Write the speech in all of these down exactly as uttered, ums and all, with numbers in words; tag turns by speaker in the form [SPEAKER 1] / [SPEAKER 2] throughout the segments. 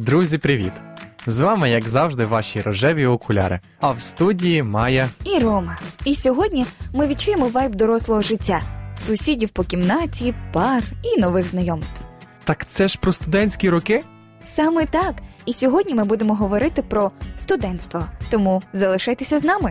[SPEAKER 1] Друзі, привіт! З вами, як завжди, ваші рожеві окуляри. А в студії Майя
[SPEAKER 2] і Рома. І сьогодні ми відчуємо вайб дорослого життя. Сусідів по кімнаті, пар і нових знайомств.
[SPEAKER 1] Так це ж про студентські роки?
[SPEAKER 2] Саме так. І сьогодні ми будемо говорити про студентство. Тому залишайтеся з нами.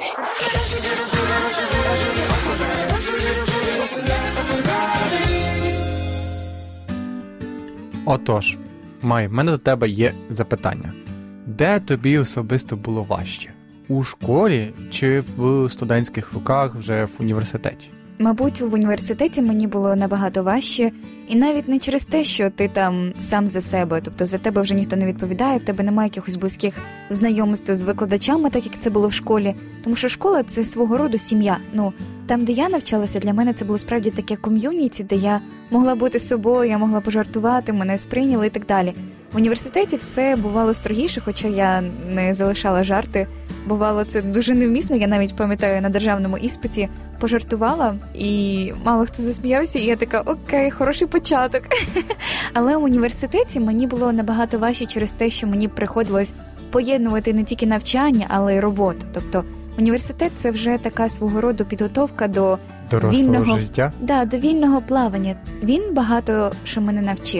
[SPEAKER 1] Отож, Май, в мене до тебе є запитання. Де тобі особисто було важче? У школі чи в студентських роках вже в університеті?
[SPEAKER 2] Мабуть, в університеті мені було набагато важче, і навіть не через те, що ти там сам за себе, тобто за тебе вже ніхто не відповідає, в тебе немає якихось близьких знайомств з викладачами, так як це було в школі, тому що школа – це свого роду сім'я. Ну, там, де я навчалася, для мене це було справді таке ком'юніті, де я могла бути собою, я могла пожартувати, мене сприйняли і так далі. В університеті все бувало строгіше, хоча я не залишала жарти. Бувало це дуже невмісно, я навіть пам'ятаю, на державному іспиті пожартувала, і мало хто засміявся, і я така, окей, хороший початок. Але в університеті мені було набагато важче через те, що мені приходилось поєднувати не тільки навчання, але й роботу. Тобто університет – це вже така свого роду підготовка до
[SPEAKER 1] дорослого
[SPEAKER 2] вільного
[SPEAKER 1] життя?
[SPEAKER 2] Да, до вільного плавання. Він багато що мене навчив.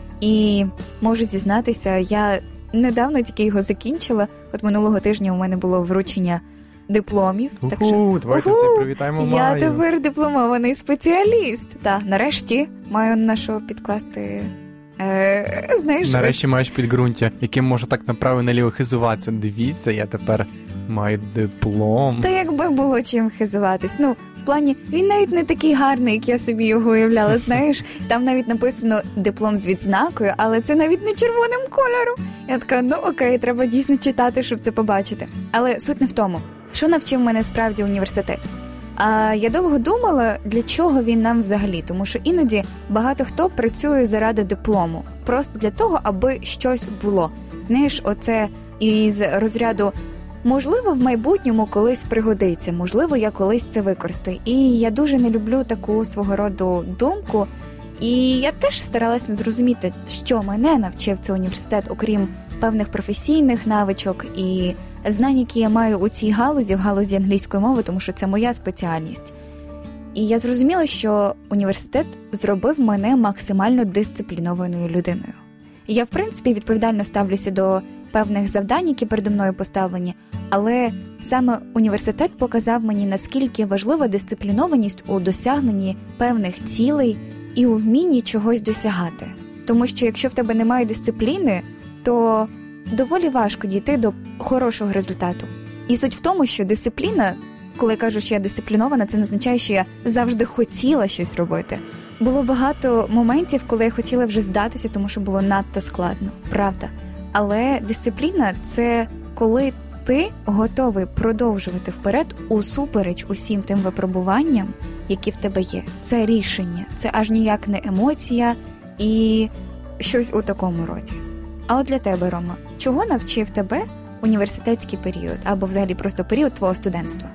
[SPEAKER 2] І можу зізнатися, я недавно тільки його закінчила. От минулого тижня у мене було вручення дипломів.
[SPEAKER 1] Уху,
[SPEAKER 2] так що,
[SPEAKER 1] давайте
[SPEAKER 2] уху,
[SPEAKER 1] всі привітаємо Маю.
[SPEAKER 2] Я тепер дипломований спеціаліст. Так, нарешті маю на що підкласти. Е, знаєш,
[SPEAKER 1] Нарешті
[SPEAKER 2] ось...
[SPEAKER 1] маєш підґрунтя, яким можу так направо-наліво хизуватися. Дивіться, я тепер маю диплом.
[SPEAKER 2] Та якби було чим хизуватись. Ну, в плані, він навіть не такий гарний, як я собі його уявляла, знаєш. Там навіть написано диплом з відзнакою, але це навіть не червоним кольором. Я така, ну окей, треба дійсно читати, щоб це побачити. Але суть не в тому, що навчив мене справді університет. А я довго думала, для чого він нам взагалі, тому що іноді багато хто працює заради диплому, просто для того, аби щось було. Знаєш, оце із розряду можливо, в майбутньому колись пригодиться, можливо, я колись це використаю. І я дуже не люблю таку свого роду думку. І я теж старалася зрозуміти, що мене навчив цей університет, окрім певних професійних навичок і знань, які я маю у цій галузі, в галузі англійської мови, тому що це моя спеціальність. І я зрозуміла, що університет зробив мене максимально дисциплінованою людиною. І я, в принципі, відповідально ставлюся до певних завдань, які передо мною поставлені, але саме університет показав мені, наскільки важлива дисциплінованість у досягненні певних цілей і у вмінні чогось досягати. Тому що якщо в тебе немає дисципліни, то доволі важко дійти до хорошого результату. І суть в тому, що дисципліна, коли я кажу, що я дисциплінована, це не означає, що я завжди хотіла щось робити. Було багато моментів, коли я хотіла вже здатися, тому що було надто складно, правда. Але дисципліна – це коли ти готовий продовжувати вперед усупереч усім тим випробуванням, які в тебе є. Це рішення, це аж ніяк не емоція і щось у такому роді. А от для тебе, Рома, чого навчив тебе університетський період або взагалі просто період твого студентства?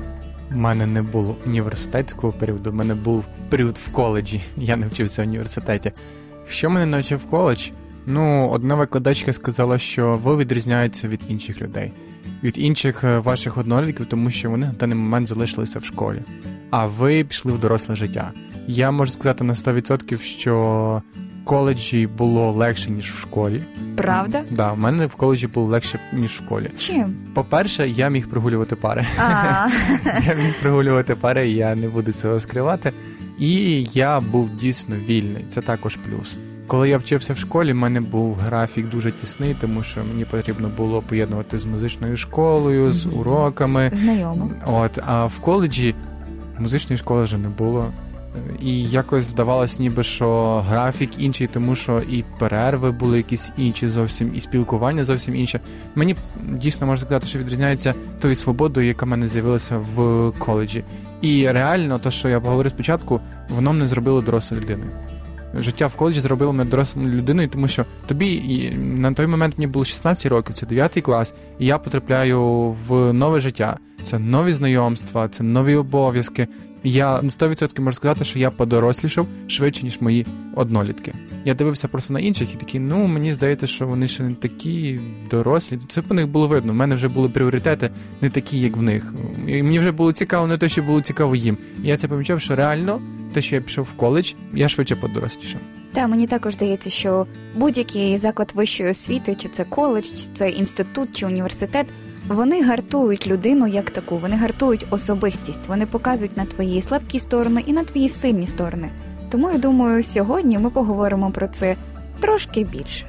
[SPEAKER 1] У мене не було університетського періоду, у мене був період в коледжі, я не вчився в університеті. Що мене навчив коледж? Ну, одна викладачка сказала, що ви відрізняєтеся від інших людей, від інших ваших однолітків, тому що вони на даний момент залишилися в школі, а ви пішли в доросле життя. Я можу сказати на сто відсотків, що в коледжі було легше, ніж в школі.
[SPEAKER 2] Правда?
[SPEAKER 1] Так, да, в мене в коледжі було легше, ніж в школі.
[SPEAKER 2] Чим?
[SPEAKER 1] По-перше, я міг прогулювати пари.
[SPEAKER 2] А.
[SPEAKER 1] Я міг прогулювати пари, я не буду цього скривати. І я був дійсно вільний, це також плюс. Коли я вчився в школі, в мене був графік дуже тісний, тому що мені потрібно було поєднувати з музичною школою, з уроками.
[SPEAKER 2] Знайомо.
[SPEAKER 1] От, а в коледжі музичної школи вже не було. І якось здавалось ніби, що графік інший, тому що і перерви були якісь інші зовсім, і спілкування зовсім інше. Мені дійсно можна сказати, що відрізняється тою свободою, яка в мене з'явилася в коледжі. І реально, то, що я поговорив спочатку, воно мене зробило дорослою людиною. Життя в коледжі зробило мене дорослою людиною, тому що тобі, на той момент мені було шістнадцять років, це дев'ятий клас, і я потрапляю в нове життя. Це нові знайомства, це нові обов'язки. Я на сто відсотків можу сказати, що я подорослішав швидше, ніж мої однолітки. Я дивився просто на інших і такий, ну, мені здається, що вони ще не такі дорослі. Це по них було видно. У мене вже були пріоритети не такі, як в них. І мені вже було цікаво не те, що було цікаво їм. І я це помічав, що реально те, що я пішов в коледж, я швидше подорослішав.
[SPEAKER 2] Та, мені також здається, що будь-який заклад вищої освіти, чи це коледж, чи це інститут, чи університет, вони гартують людину як таку, вони гартують особистість, вони показують на твої слабкі сторони і на твої сильні сторони. Тому, я думаю, сьогодні ми поговоримо про це трошки більше.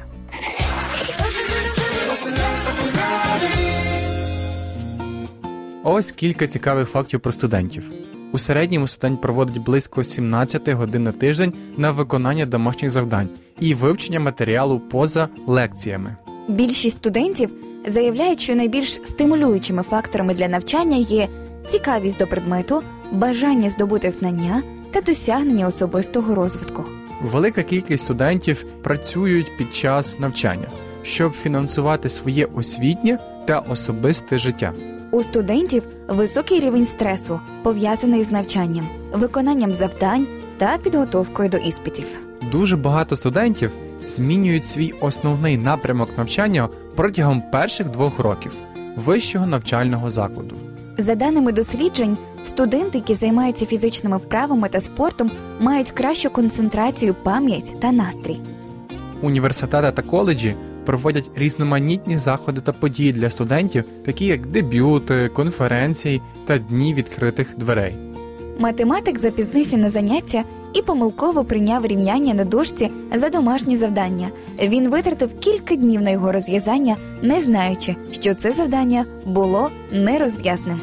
[SPEAKER 1] Ось кілька цікавих фактів про студентів. У середньому студент проводить близько сімнадцять годин на тиждень на виконання домашніх завдань і вивчення матеріалу поза лекціями.
[SPEAKER 2] Більшість студентів заявляють, що найбільш стимулюючими факторами для навчання є цікавість до предмету, бажання здобути знання та досягнення особистого розвитку.
[SPEAKER 1] Велика кількість студентів працюють під час навчання, щоб фінансувати своє освітнє та особисте життя.
[SPEAKER 2] У студентів високий рівень стресу, пов'язаний з навчанням, виконанням завдань та підготовкою до іспитів.
[SPEAKER 1] Дуже багато студентів змінюють свій основний напрямок навчання протягом перших двох років вищого навчального закладу.
[SPEAKER 2] За даними досліджень, студенти, які займаються фізичними вправами та спортом, мають кращу концентрацію, пам'ять та настрій.
[SPEAKER 1] Університети та коледжі проводять різноманітні заходи та події для студентів, такі як дебюти, конференції та дні відкритих дверей.
[SPEAKER 2] Математик запізнився на заняття і помилково прийняв рівняння на дошці за домашні завдання. Він витратив кілька днів на його розв'язання, не знаючи, що це завдання було нерозв'язним.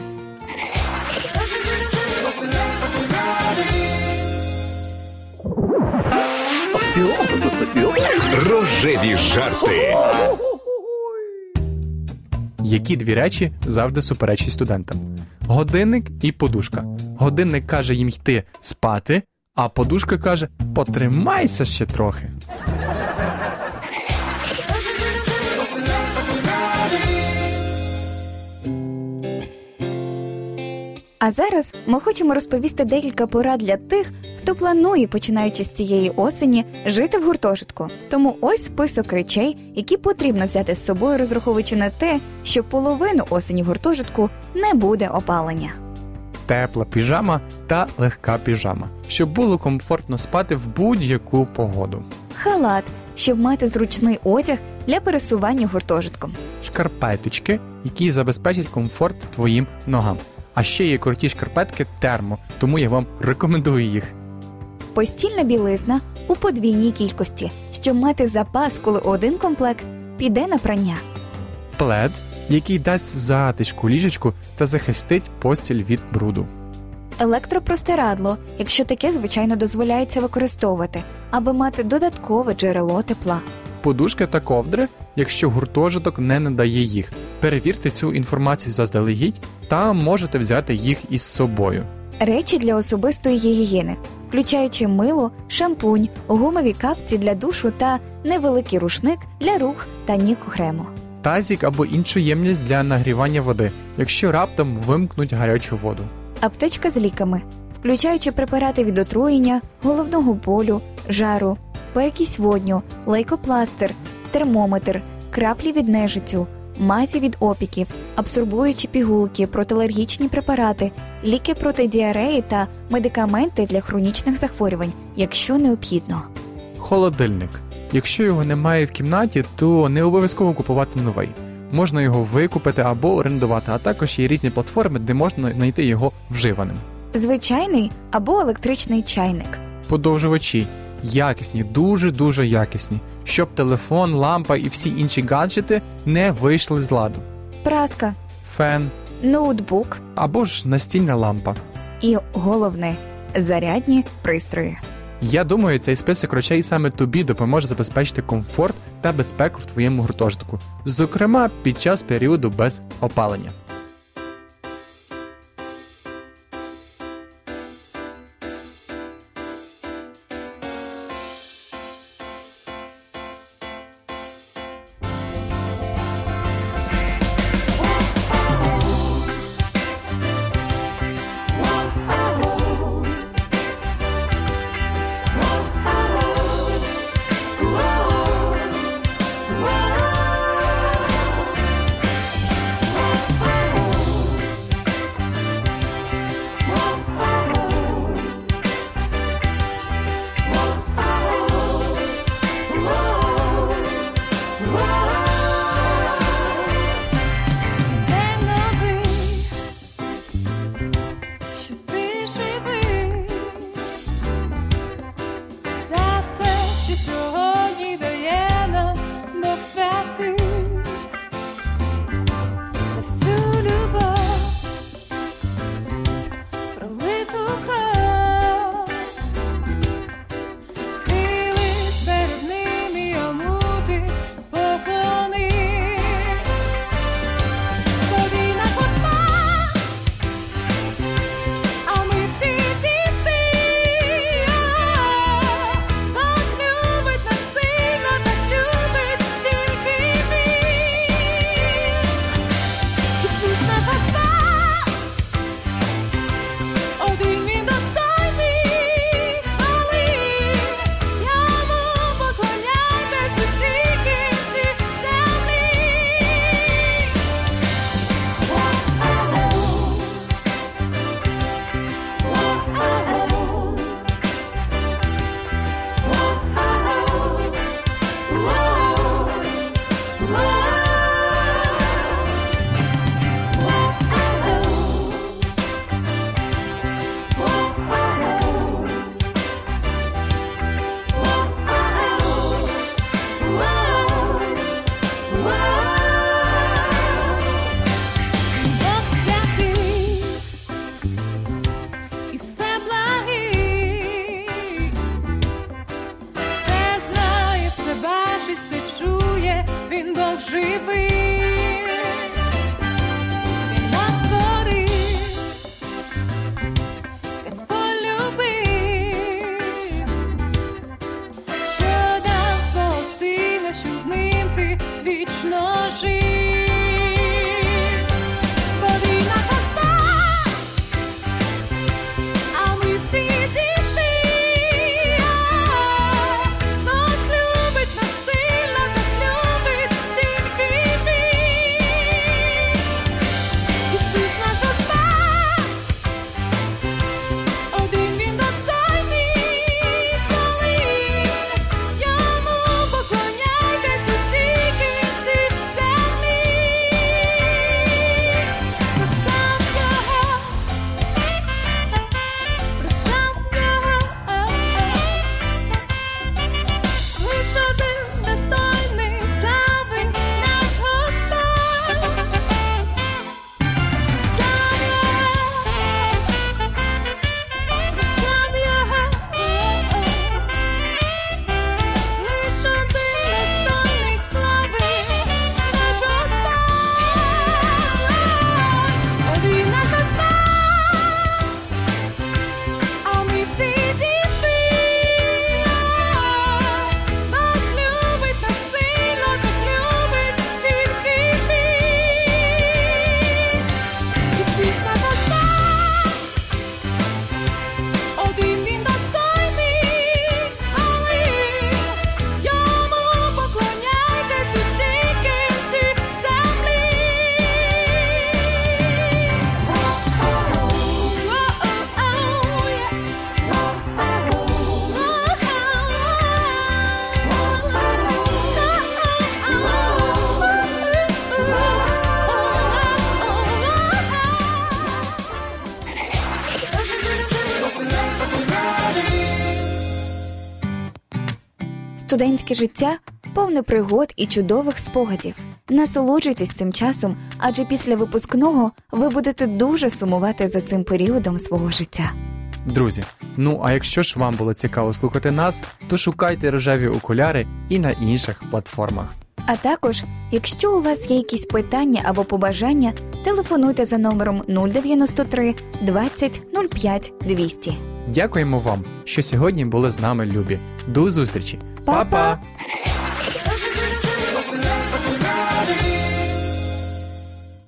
[SPEAKER 3] Рожеві жарти.
[SPEAKER 1] Які дві речі завжди суперечать студентам? Годинник і подушка. Годинник каже їм йти спати, а подушка каже «потримайся ще трохи».
[SPEAKER 2] А зараз ми хочемо розповісти декілька порад для тих, хто планує, починаючи з цієї осені, жити в гуртожитку. Тому ось список речей, які потрібно взяти з собою, розраховуючи на те, що половину осені в гуртожитку не буде опалення.
[SPEAKER 1] Тепла піжама та легка піжама, щоб було комфортно спати в будь-яку погоду.
[SPEAKER 2] Халат, щоб мати зручний одяг для пересування гуртожитком.
[SPEAKER 1] Шкарпеточки, які забезпечать комфорт твоїм ногам. А ще є круті шкарпетки термо, тому я вам рекомендую їх.
[SPEAKER 2] Постільна білизна у подвійній кількості, щоб мати запас, коли один комплект піде на прання.
[SPEAKER 1] Плед, який дасть затишку ліжечку та захистить постіль від бруду.
[SPEAKER 2] Електропростирадло, якщо таке, звичайно, дозволяється використовувати, аби мати додаткове джерело тепла.
[SPEAKER 1] Подушки та ковдри, якщо гуртожиток не надає їх. Перевірте цю інформацію заздалегідь та можете взяти їх із собою.
[SPEAKER 2] Речі для особистої гігієни, включаючи мило, шампунь, гумові капці для душу та невеликий рушник для рук та ніг крему.
[SPEAKER 1] Тазік або іншу ємність для нагрівання води, якщо раптом вимкнуть гарячу воду.
[SPEAKER 2] Аптечка з ліками, включаючи препарати від отруєння, головного болю, жару, перекись водню, лейкопластир, термометр, краплі від нежиттю, мазі від опіків, абсорбуючі пігулки, протиалергічні препарати, ліки проти діареї та медикаменти для хронічних захворювань, якщо необхідно.
[SPEAKER 1] Холодильник. Якщо його немає в кімнаті, то не обов'язково купувати новий. Можна його викупити або орендувати, а також є різні платформи, де можна знайти його вживаним.
[SPEAKER 2] Звичайний або електричний чайник.
[SPEAKER 1] Подовжувачі. Якісні, дуже-дуже якісні, щоб телефон, лампа і всі інші гаджети не вийшли з ладу.
[SPEAKER 2] Праска.
[SPEAKER 1] Фен.
[SPEAKER 2] Ноутбук.
[SPEAKER 1] Або ж настільна лампа.
[SPEAKER 2] І головне – зарядні пристрої.
[SPEAKER 1] Я думаю, цей список речей саме тобі допоможе забезпечити комфорт та безпеку в твоєму гуртожитку, зокрема під час періоду без опалення.
[SPEAKER 2] студентське життя повне пригод і чудових спогадів. Насолоджуйтесь цим часом, адже після випускного ви будете дуже сумувати за цим періодом свого життя.
[SPEAKER 1] Друзі, ну а якщо ж вам було цікаво слухати нас, то шукайте рожеві окуляри і на інших платформах.
[SPEAKER 2] А також, якщо у вас є якісь питання або побажання, телефонуйте за номером нуль дев'яносто три двадцять нуль п'ять двісті.
[SPEAKER 1] Дякуємо вам, що сьогодні були з нами любі. До зустрічі.
[SPEAKER 2] Па-па!
[SPEAKER 1] Па-па!